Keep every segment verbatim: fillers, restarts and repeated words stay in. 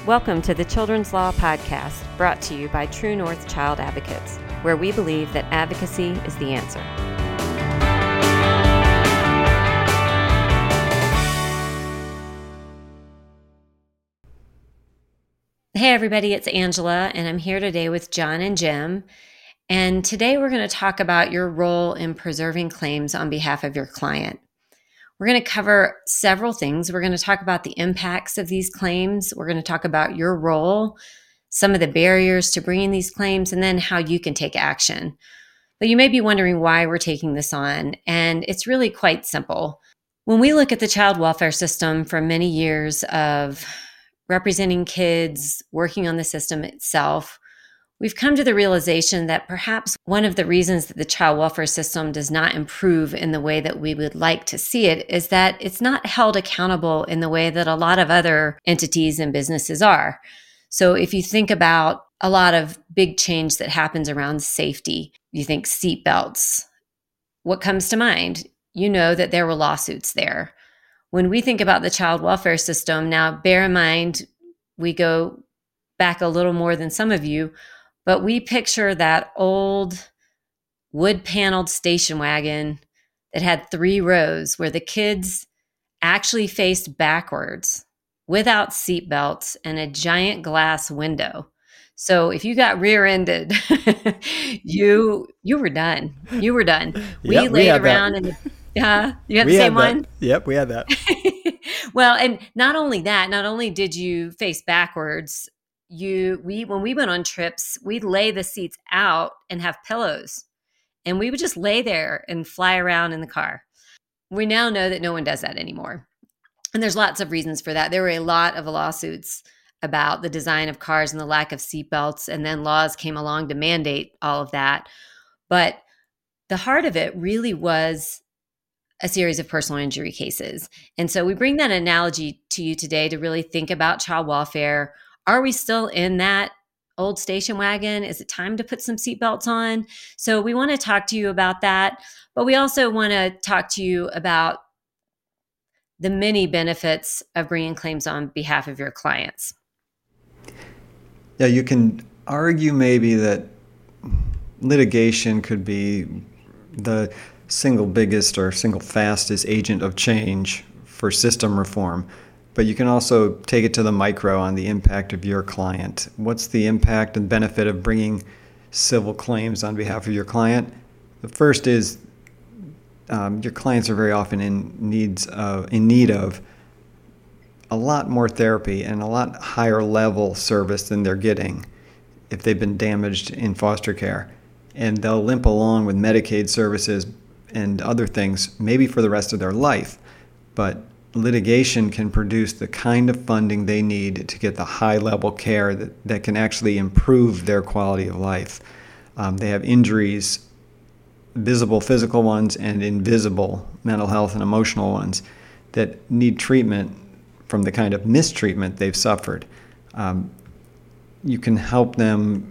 Welcome to the Children's Law Podcast, brought to you by True North Child Advocates, where we believe that advocacy is the answer. Hey everybody, it's Angela, and I'm here today with John and Jim. And today we're going to talk about your role in preserving claims on behalf of your client. We're going to cover several things. We're going to talk about the impacts of these claims. We're going to talk about your role, some of the barriers to bringing these claims, and then how you can take action. But you may be wondering why we're taking this on, and it's really quite simple. When we look at the child welfare system from many years of representing kids, working on the system itself, we've come to the realization that perhaps one of the reasons that the child welfare system does not improve in the way that we would like to see it is that it's not held accountable in the way that a lot of other entities and businesses are. So if you think about a lot of big change that happens around safety, you think seat belts. What comes to mind? You know that there were lawsuits there. When we think about the child welfare system, now bear in mind, we go back a little more than some of you, but we picture that old wood-paneled station wagon that had three rows where the kids actually faced backwards without seat belts and a giant glass window. So if you got rear-ended, you you were done. You were done. We yep, laid we around that. in the uh, you have we the same had one? Yep, we had that. Well, and not only that, not only did you face backwards, you we when we went on trips, we'd lay the seats out and have pillows, and we would just lay there and fly around in the car. We now know that no one does that anymore, and there's lots of reasons for that. There were a lot of lawsuits about the design of cars and the lack of seatbelts, and then laws came along to mandate all of that. But the heart of it really was a series of personal injury cases, and so we bring that analogy to you today to really think about child welfare. Are we still in that old station wagon? Is it time to put some seatbelts on? So we want to talk to you about that, but we also want to talk to you about the many benefits of bringing claims on behalf of your clients. Yeah, you can argue maybe that litigation could be the single biggest or single fastest agent of change for system reform. But you can also take it to the micro on the impact of your client. What's the impact and benefit of bringing civil claims on behalf of your client? The first is um, your clients are very often in needs of, in need of a lot more therapy and a lot higher level service than they're getting if they've been damaged in foster care. And they'll limp along with Medicaid services and other things, maybe for the rest of their life. But litigation can produce the kind of funding they need to get the high-level care that, that can actually improve their quality of life. Um, they have injuries, visible physical ones and invisible mental health and emotional ones that need treatment from the kind of mistreatment they've suffered. Um, you can help them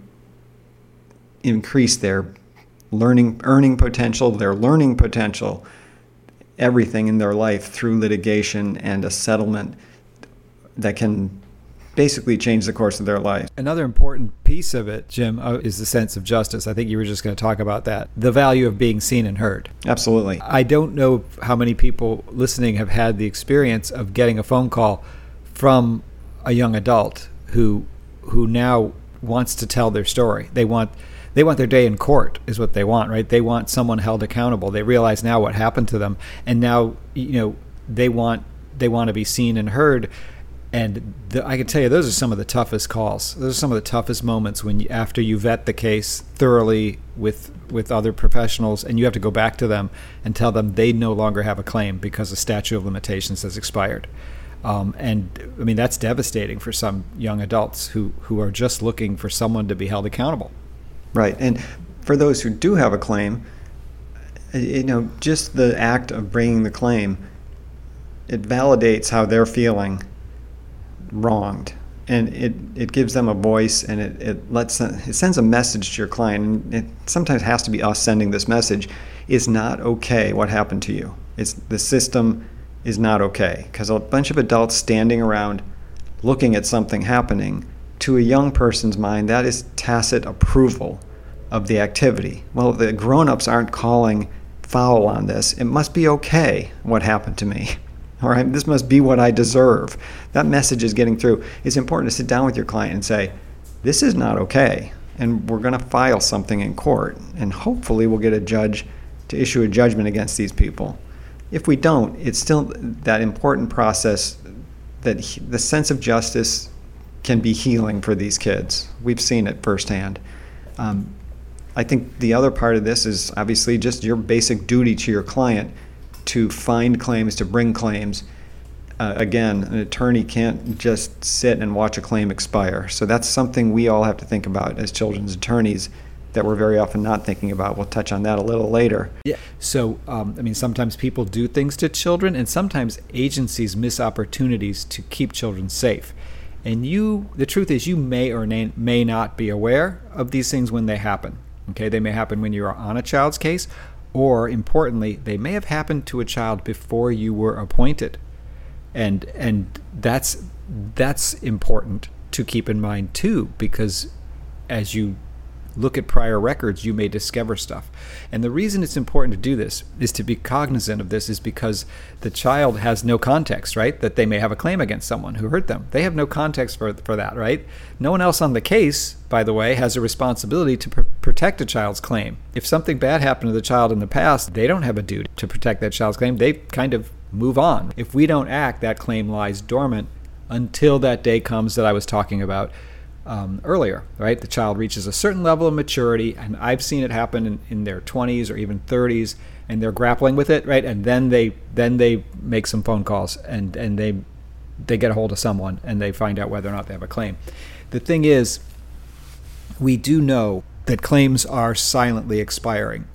increase their learning, earning potential, their learning potential, everything in their life through litigation and a settlement that can basically change the course of their life. Another important piece of it, Jim, uh, is the sense of justice. I think you were just going to talk about that. The value of being seen and heard. Absolutely. I don't know how many people listening have had the experience of getting a phone call from a young adult who who now wants to tell their story. They want They want their day in court is what they want, right? They want someone held accountable. They realize now what happened to them, and now you know they want they want to be seen and heard. And the, I can tell you, those are some of the toughest calls. Those are some of the toughest moments when you, after you vet the case thoroughly with with other professionals, and you have to go back to them and tell them they no longer have a claim because the statute of limitations has expired. Um, and I mean that's devastating for some young adults who who are just looking for someone to be held accountable. Right. And for those who do have a claim, you know, just the act of bringing the claim, it validates how they're feeling wronged. And it, it gives them a voice, and it, it lets them, it sends a message to your client. And it sometimes has to be us sending this message. It's not okay what happened to you. It's the system is not okay. Because a bunch of adults standing around looking at something happening, to a young person's mind, that is tacit approval of the activity. Well, the grown-ups aren't calling foul on this. It must be okay what happened to me. All right, this must be what I deserve. That message is getting through. It's important to sit down with your client and say, this is not okay, and we're going to file something in court, and hopefully we'll get a judge to issue a judgment against these people. If we don't, it's still that important process that he, the sense of justice can be healing for these kids. We've seen it firsthand. Um, I think the other part of this is obviously just your basic duty to your client to find claims, to bring claims. Uh, again, an attorney can't just sit and watch a claim expire. So that's something we all have to think about as children's attorneys that we're very often not thinking about. We'll touch on that a little later. Yeah. So, um, I mean, sometimes people do things to children, and sometimes agencies miss opportunities to keep children safe. And you, the truth is, you may or may not be aware of these things when they happen. Okay, they may happen when you are on a child's case, or importantly, they may have happened to a child before you were appointed. And and that's that's important to keep in mind too, because as you look at prior records, you may discover stuff. And the reason it's important to do this is to be cognizant of this is because the child has no context, right? That they may have a claim against someone who hurt them. They have no context for for that, right? No one else on the case, by the way, has a responsibility to pr- protect a child's claim. If something bad happened to the child in the past, they don't have a duty to protect that child's claim. They kind of move on. If we don't act, that claim lies dormant until that day comes that I was talking about Um, earlier, right? The child reaches a certain level of maturity, and I've seen it happen in, in their twenties or even thirties, and they're grappling with it, right? And then they then they make some phone calls, and and they they get a hold of someone, and they find out whether or not they have a claim. The thing is, we do know that claims are silently expiring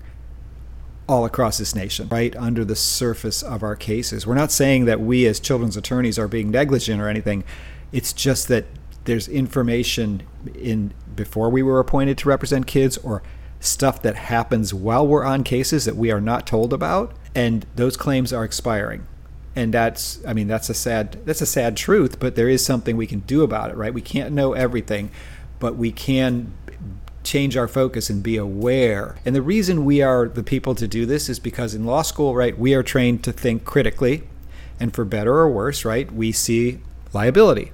all across this nation, right under the surface of our cases. We're not saying that we as children's attorneys are being negligent or anything. It's just that there's information in before we were appointed to represent kids, or stuff that happens while we're on cases that we are not told about, and those claims are expiring. And that's, I mean, that's a sad, that's a sad truth, but there is something we can do about it, right? We can't know everything, but we can change our focus and be aware. And the reason we are the people to do this is because in law school, right, we are trained to think critically, and for better or worse, right, we see liability.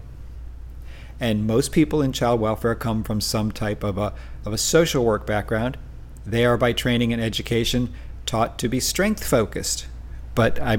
And most people in child welfare come from some type of a of a social work background. They are, by training and education, taught to be strength focused. But I,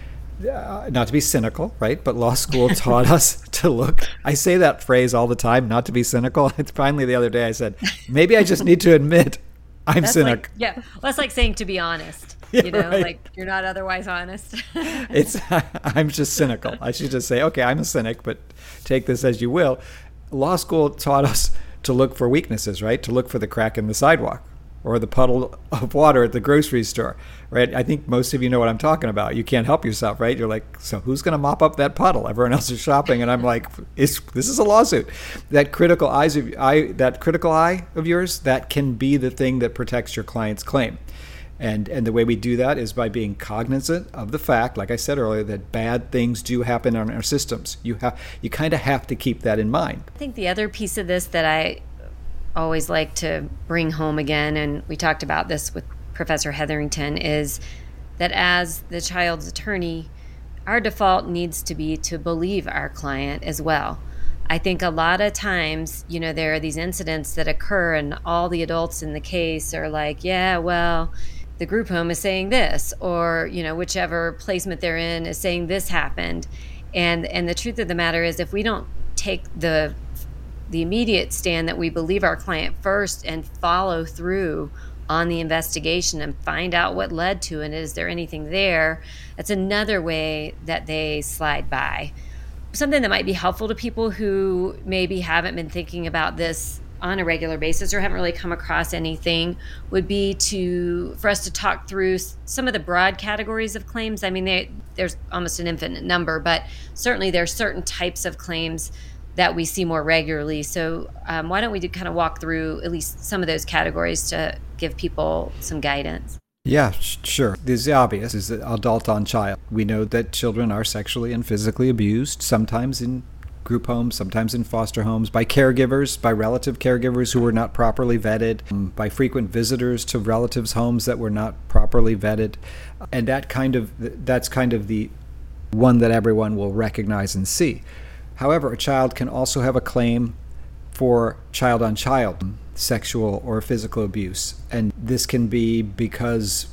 uh, not to be cynical, right? But law school taught us to look. I say that phrase all the time, not to be cynical. It's finally the other day I said, maybe I just need to admit I'm that's cynical. Like, yeah, well, that's like saying to be honest. You Yeah, know, right. like you're not otherwise honest. It's I'm just cynical. I should just say, okay, I'm a cynic, but take this as you will. Law school taught us to look for weaknesses, right? To look for the crack in the sidewalk or the puddle of water at the grocery store, right? I think most of you know what I'm talking about. You can't help yourself, right? You're like, so who's going to mop up that puddle? Everyone else is shopping, and I'm like, it's, this is a lawsuit. That critical eyes of eye, that critical eye of yours, that can be the thing that protects your client's claim. And and the way we do that is by being cognizant of the fact, like I said earlier, that bad things do happen in our systems. You have you kind of have to keep that in mind. I think the other piece of this that I always like to bring home again, and we talked about this with Professor Hetherington, is that as the child's attorney, our default needs to be to believe our client as well. I think a lot of times, you know, there are these incidents that occur and all the adults in the case are like, yeah, well, the group home is saying this, or, you know, whichever placement they're in is saying this happened. And and the truth of the matter is, if we don't take the the immediate stand that we believe our client first and follow through on the investigation and find out what led to it, is there anything there, that's another way that they slide by. Something that might be helpful to people who maybe haven't been thinking about this on a regular basis or haven't really come across anything would be to for us to talk through some of the broad categories of claims. I mean, they, there's almost an infinite number, but certainly there are certain types of claims that we see more regularly. So um, why don't we do kind of walk through at least some of those categories to give people some guidance? Yeah, sh- sure. The obvious is that adult on child. We know that children are sexually and physically abused, sometimes in group homes, sometimes in foster homes, by caregivers, by relative caregivers who were not properly vetted, by frequent visitors to relatives' homes that were not properly vetted. And that kind of that's kind of the one that everyone will recognize and see. However, a child can also have a claim for child-on-child sexual or physical abuse. And this can be because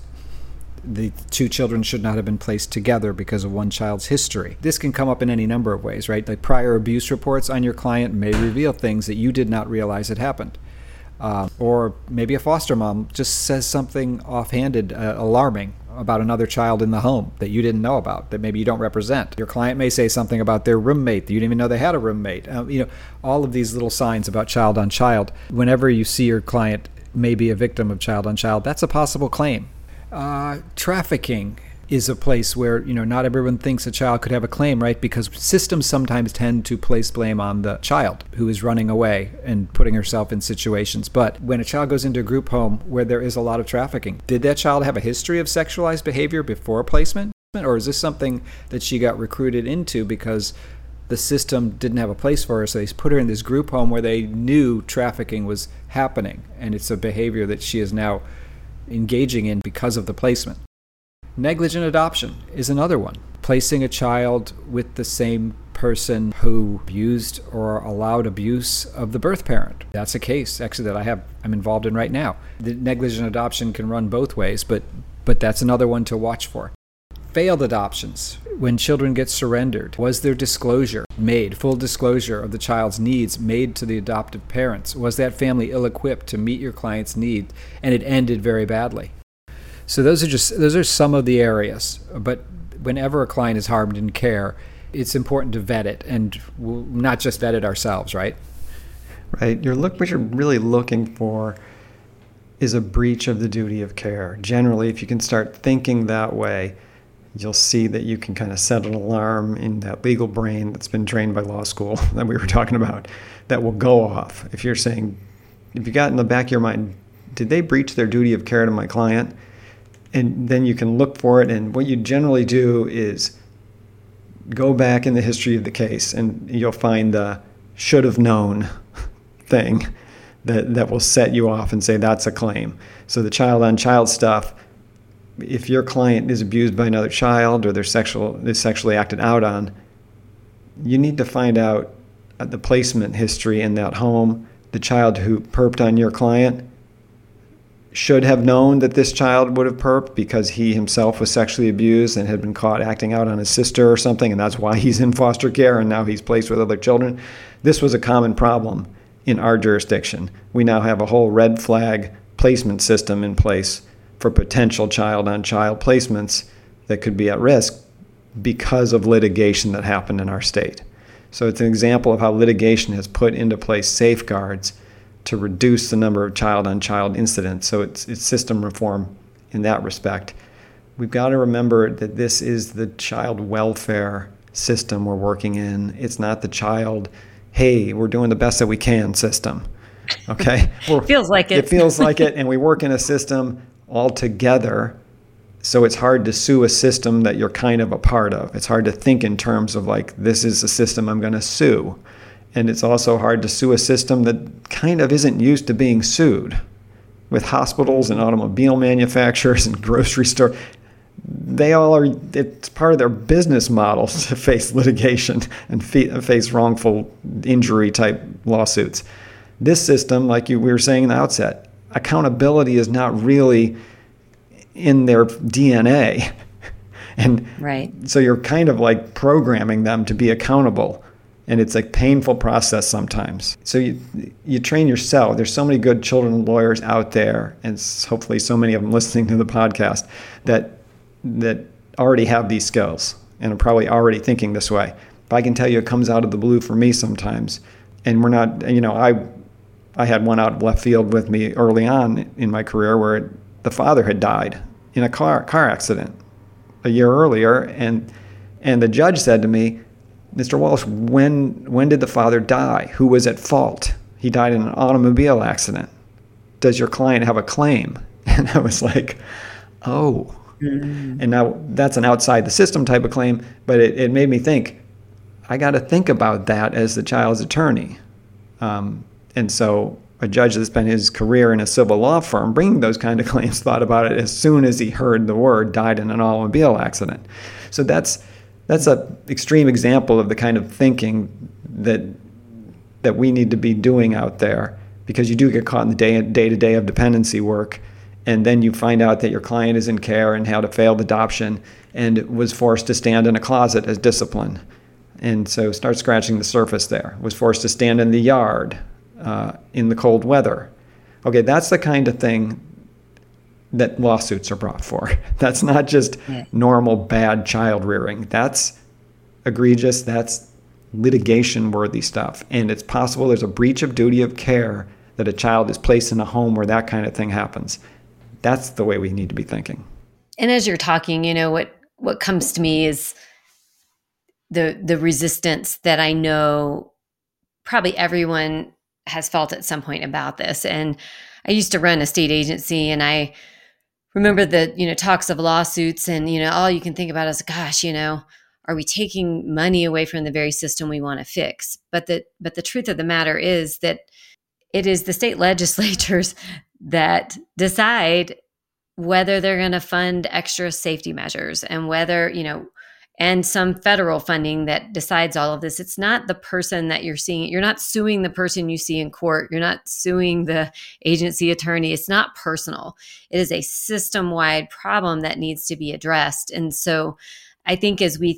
the two children should not have been placed together because of one child's history. This can come up in any number of ways, right? Like prior abuse reports on your client may reveal things that you did not realize had happened. Uh, or maybe a foster mom just says something offhanded, uh, alarming about another child in the home that you didn't know about, that maybe you don't represent. Your client may say something about their roommate that you didn't even know they had a roommate. Um, you know, all of these little signs about child on child. Whenever you see your client may be a victim of child on child, that's a possible claim. Uh, trafficking is a place where, you know, not everyone thinks a child could have a claim, right? Because systems sometimes tend to place blame on the child who is running away and putting herself in situations. But when a child goes into a group home where there is a lot of trafficking, did that child have a history of sexualized behavior before placement? Or is this something that she got recruited into because the system didn't have a place for her, so they put her in this group home where they knew trafficking was happening, and it's a behavior that she is now engaging in because of the placement. Negligent adoption is another one. Placing a child with the same person who abused or allowed abuse of the birth parent. That's a case actually that I have I'm involved in right now. The negligent adoption can run both ways, but but that's another one to watch for. Failed adoptions. When children get surrendered, was there disclosure made, full disclosure of the child's needs made to the adoptive parents? Was that family ill-equipped to meet your client's need, and it ended very badly? So those are just those are some of the areas. But whenever a client is harmed in care, it's important to vet it, and we'll not just vet it ourselves, right? Right. You're look what you're really looking for is a breach of the duty of care. Generally, if you can start thinking that way, you'll see that you can kind of set an alarm in that legal brain that's been trained by law school that we were talking about that will go off. If you're saying, if you got in the back of your mind, did they breach their duty of care to my client? And then you can look for it. And what you generally do is go back in the history of the case, and you'll find the should have known thing that, that will set you off and say that's a claim. So the child on child stuff, if your client is abused by another child or they're sexual, they're sexually acted out on, you need to find out the placement history in that home. The child who perped on your client should have known that this child would have perped because he himself was sexually abused and had been caught acting out on his sister or something, and that's why he's in foster care and now he's placed with other children. This was a common problem in our jurisdiction. We now have a whole red flag placement system in place for potential child-on-child placements that could be at risk because of litigation that happened in our state. So it's an example of how litigation has put into place safeguards to reduce the number of child-on-child incidents. So it's, it's system reform in that respect. We've got to remember that this is the child welfare system we're working in. It's not the child, hey, we're doing the best that we can system. Okay? It feels like it. It feels like it, and we work in a system all together, so it's hard to sue a system that you're kind of a part of. It's hard to think in terms of like, this is a system I'm going to sue. And it's also hard to sue a system that kind of isn't used to being sued. With hospitals and automobile manufacturers and grocery stores, they all are, it's part of their business model to face litigation and face wrongful injury type lawsuits. This system, like you, we were saying in the outset, accountability is not really in their D N A. And right. So you're kind of like programming them to be accountable. And it's a painful process sometimes. So you you train yourself. There's so many good children lawyers out there, and hopefully so many of them listening to the podcast that that already have these skills and are probably already thinking this way. But I can tell you it comes out of the blue for me sometimes. And we're not, you know, I I had one out of left field with me early on in my career where the father had died in a car car accident a year earlier, and and the judge said to me, Mister Walsh, when when did the father die? Who was at fault? He died in an automobile accident. Does your client have a claim? And I was like, oh. Mm. And now that's an outside the system type of claim, but it, it made me think, I got to think about that as the child's attorney. Um, and so a judge that spent his career in a civil law firm bringing those kind of claims thought about it as soon as he heard the word died in an automobile accident. So that's that's an extreme example of the kind of thinking that that we need to be doing out there, because you do get caught in the day, day-to-day of dependency work, and then you find out that your client is in care and had a failed adoption and was forced to stand in a closet as discipline. And so start scratching the surface there. Was forced to stand in the yard uh, in the cold weather. Okay, that's the kind of thing that lawsuits are brought for. That's not just yeah. normal bad child rearing. That's egregious. That's litigation-worthy stuff. And it's possible there's a breach of duty of care that a child is placed in a home where that kind of thing happens. That's the way we need to be thinking. And as you're talking, you know, what, what comes to me is the the resistance that I know probably everyone has felt at some point about this. And I used to run a state agency, and I remember the, you know, talks of lawsuits, and, you know, all you can think about is, gosh, you know, are we taking money away from the very system we want to fix? But the but the truth of the matter is that it is the state legislatures that decide whether they're going to fund extra safety measures, and whether, you know, and some federal funding that decides all of this. It's not the person that you're seeing. You're not suing the person you see in court. You're not suing the agency attorney. It's not personal. It is a system-wide problem that needs to be addressed. And so I think as we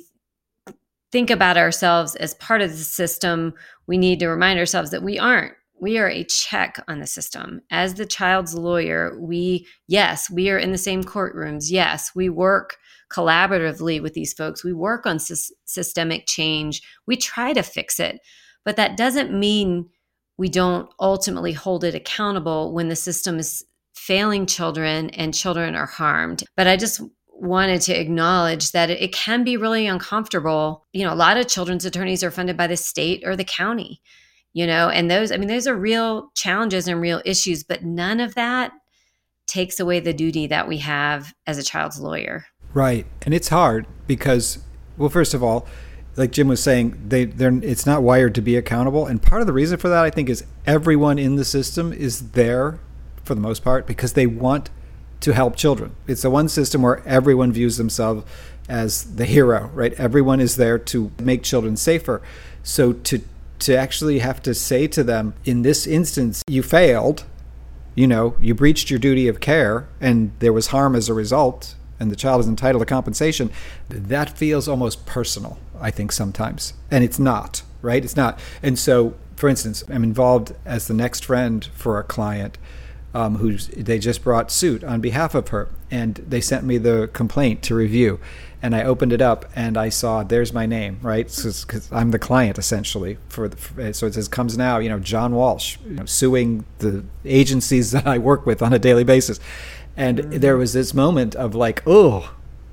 think about ourselves as part of the system, we need to remind ourselves that we aren't. We are a check on the system. As the child's lawyer, we, yes, we are in the same courtrooms. Yes, we work collaboratively with these folks. We work on sy- systemic change. We try to fix it. But that doesn't mean we don't ultimately hold it accountable when the system is failing children and children are harmed. But I just wanted to acknowledge that it, it can be really uncomfortable. You know, a lot of children's attorneys are funded by the state or the county, you know, and those, I mean, those are real challenges and real issues, but none of that takes away the duty that we have as a child's lawyer. Right. And it's hard because, well, first of all, like Jim was saying, they they're it's not wired to be accountable. And part of the reason for that, I think, is everyone in the system is there, for the most part, because they want to help children. It's the one system where everyone views themselves as the hero, right? Everyone is there to make children safer. So to to actually have to say to them, in this instance, you failed, you know, you breached your duty of care, and there was harm as a result, and the child is entitled to compensation, that feels almost personal, I think, sometimes. And it's not, right? It's not. And so, for instance, I'm involved as the next friend for a client um, who they just brought suit on behalf of her, and they sent me the complaint to review. And I opened it up, and I saw, there's my name, right? Because I'm the client, essentially. For, the, for So it says, comes now, you know, John Walsh, you know, suing the agencies that I work with on a daily basis. And there was this moment of like, oh,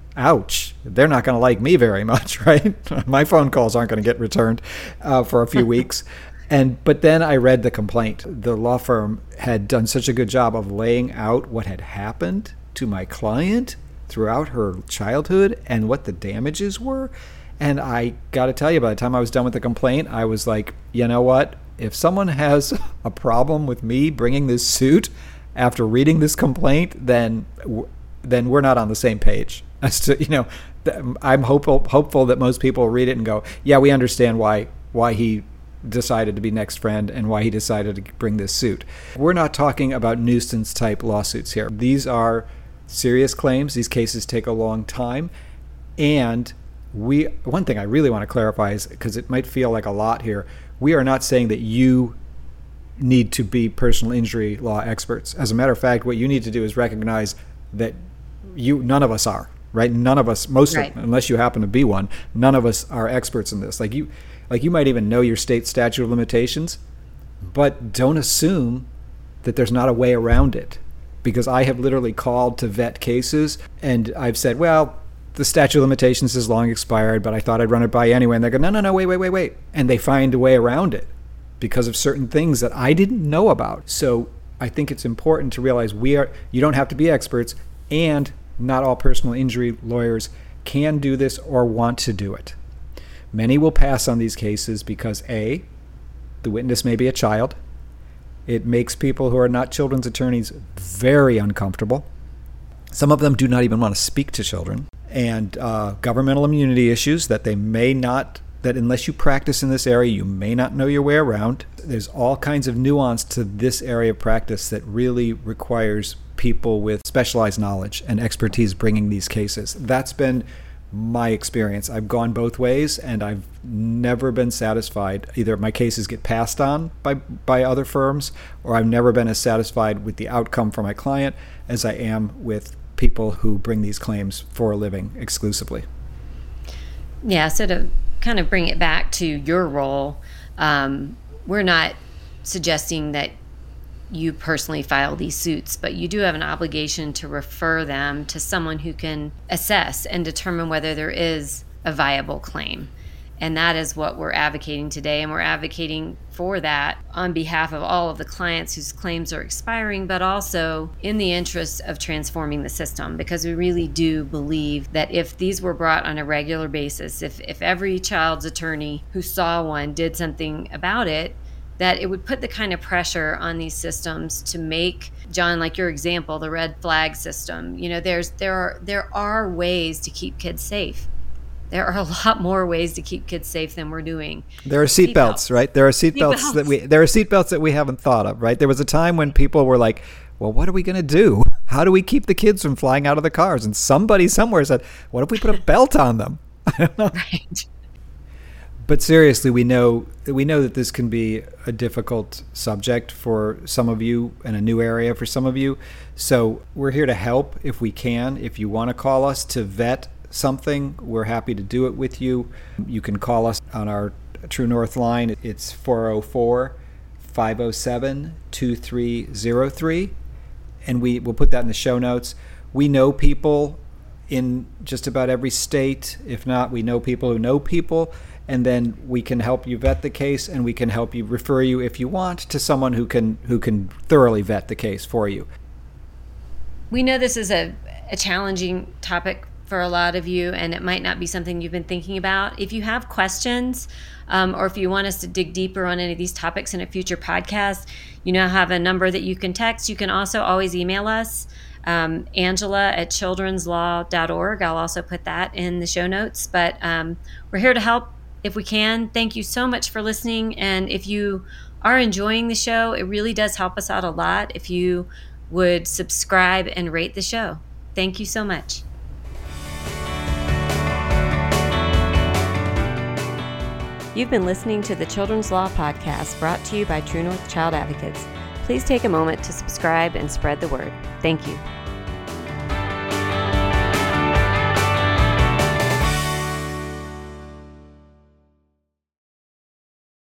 ouch, they're not going to like me very much, right? My phone calls aren't going to get returned uh, for a few weeks. And but then I read the complaint. The law firm had done such a good job of laying out what had happened to my client throughout her childhood and what the damages were. And I got to tell you, by the time I was done with the complaint, I was like, you know what? If someone has a problem with me bringing this suit after reading this complaint, then then we're not on the same page. As to, you know, I'm hopeful hopeful that most people read it and go, yeah, we understand why why he decided to be next friend and why he decided to bring this suit. We're not talking about nuisance type lawsuits here. These are serious claims. These cases take a long time. And we one thing I really want to clarify is, because it might feel like a lot here, we are not saying that you need to be personal injury law experts. As a matter of fact, what you need to do is recognize that you none of us are, right? None of us, most right. of, unless you happen to be one, none of us are experts in this. Like you like you might even know your state statute of limitations, but don't assume that there's not a way around it. Because I have literally called to vet cases, and I've said, well, the statute of limitations is long expired, but I thought I'd run it by you anyway. And they go, no, no, no, wait, wait, wait, wait. And they find a way around it because of certain things that I didn't know about. So I think it's important to realize we are, you don't have to be experts, and not all personal injury lawyers can do this or want to do it. Many will pass on these cases because A, the witness may be a child. It makes people who are not children's attorneys very uncomfortable. Some of them do not even want to speak to children. And uh, governmental immunity issues that they may not, that unless you practice in this area, you may not know your way around. There's all kinds of nuance to this area of practice that really requires people with specialized knowledge and expertise bringing these cases. That's been my experience. I've gone both ways, and I've never been satisfied. Either my cases get passed on by, by other firms, or I've never been as satisfied with the outcome for my client as I am with people who bring these claims for a living exclusively. Yeah, so to kind of bring it back to your role, um, we're not suggesting that you personally file these suits, but you do have an obligation to refer them to someone who can assess and determine whether there is a viable claim. And that is what we're advocating today. And we're advocating for that on behalf of all of the clients whose claims are expiring, but also in the interest of transforming the system, because we really do believe that if these were brought on a regular basis, if, if every child's attorney who saw one did something about it, that it would put the kind of pressure on these systems to make, John, like your example, the red flag system. You know, there's there are there are ways to keep kids safe. There are a lot more ways to keep kids safe than we're doing. There are seatbelts, seat right? There are seatbelts seat that we there are seatbelts that we haven't thought of, right? There was a time when people were like, "Well, what are we going to do? How do we keep the kids from flying out of the cars?" And somebody somewhere said, "What if we put a belt on them?" I don't know. Right. But seriously, we know we know that this can be a difficult subject for some of you and a new area for some of you. So we're here to help if we can. If you want to call us to vet something, we're happy to do it with you. You can call us on our True North line. It's four oh four, five oh seven, two three oh three. And we will put that in the show notes. We know people in just about every state. If not, we know people who know people. And then we can help you vet the case, and we can help you refer you, if you want, to someone who can who can thoroughly vet the case for you. We know this is a, a challenging topic for a lot of you, and it might not be something you've been thinking about. If you have questions, um, or if you want us to dig deeper on any of these topics in a future podcast, you now have a number that you can text. You can also always email us, um, Angela at children's law dot org. I'll also put that in the show notes. But um, we're here to help if we can. Thank you so much for listening. And if you are enjoying the show, it really does help us out a lot if you would subscribe and rate the show. Thank you so much. You've been listening to the Children's Law Podcast, brought to you by True North Child Advocates. Please take a moment to subscribe and spread the word. Thank you.